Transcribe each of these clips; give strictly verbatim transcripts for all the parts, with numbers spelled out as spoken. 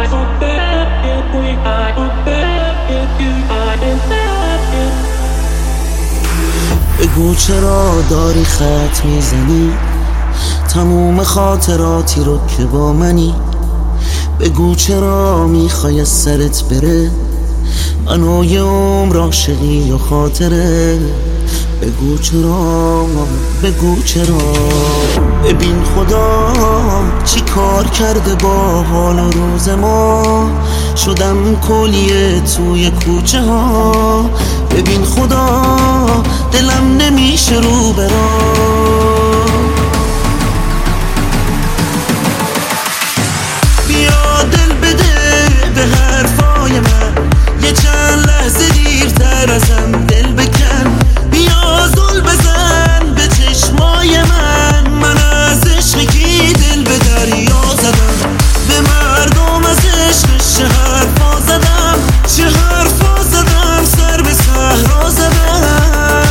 بگو چرا داری خط میزنی تموم خاطراتی رو که با منی. بگو چرا میخوای از سرت بره منو یه عمر عاشقی و خاطره. بگو چرا بگو چرا. ببین خدا چی کار کرده با حال و روز ما، شدم کلیه توی کوچه ها. ببین خدا دلم نمیشه رو برا. بیا دل بده به حرفای من، یه چند لحظه دیرتر ازم دل بکن. بیا زل بزن به چشمای من، من از عشقی دل به دریا زدم. به مردم از عشقش چه حرفا زدم، چه حرفا زدم، سر به صحرا زدم.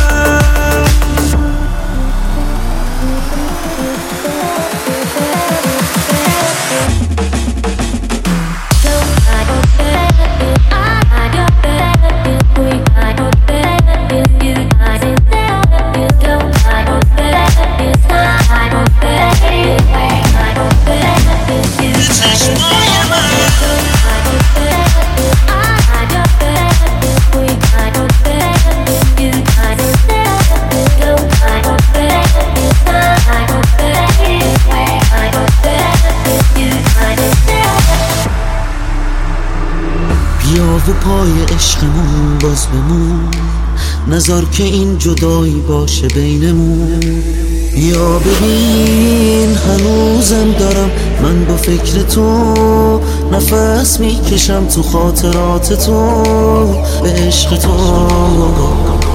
بیا و پای عشقمون باز بمون، نذار که این جدایی باشه بینمون. بیا ببین هنوزم دارم من با فکر تو، نفس میکشم تو خاطرات تو، به عشق تو.